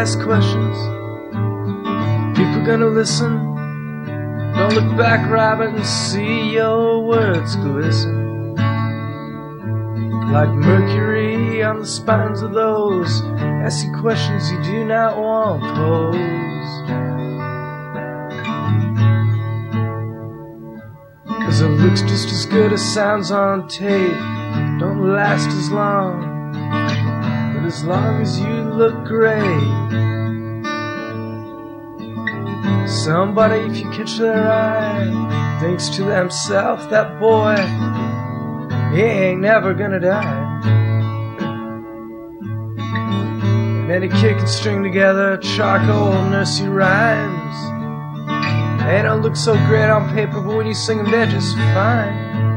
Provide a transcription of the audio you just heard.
ask questions. People gonna listen. Don't look back, rabbit, and see your words glisten like mercury on the spines of those asking questions you do not want posed. 'Cause it looks just as good as sounds on tape. Don't last as long, but as long as you look great. Somebody, if you catch their eye, thinks to themselves, that boy, he ain't never gonna die. And any kid can string together charcoal nursery rhymes. They don't look so great on paper, but when you sing them, they're just fine.